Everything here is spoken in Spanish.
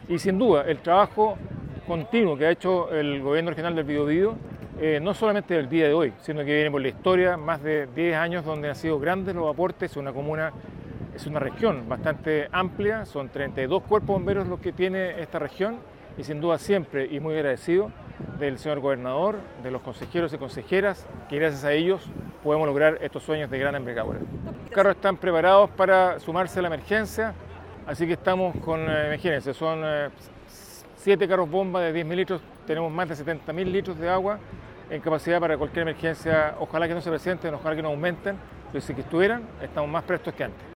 Y sin duda, el trabajo continuo que ha hecho el gobierno regional del Biobío, no solamente del día de hoy, sino que viene por la historia, más de 10 años donde han sido grandes los aportes, una comuna, es una región bastante amplia, son 32 cuerpos bomberos los que tiene esta región y sin duda siempre y muy agradecido del señor gobernador, de los consejeros y consejeras, que gracias a ellos podemos lograr estos sueños de gran envergadura. Los carros están preparados para sumarse a la emergencia, así que estamos con, imagínense, son 7 carros bomba de 10.000 litros, tenemos más de 70.000 litros de agua en capacidad para cualquier emergencia, ojalá que no se presenten, ojalá que no aumenten, pero si que estuvieran, estamos más prestos que antes.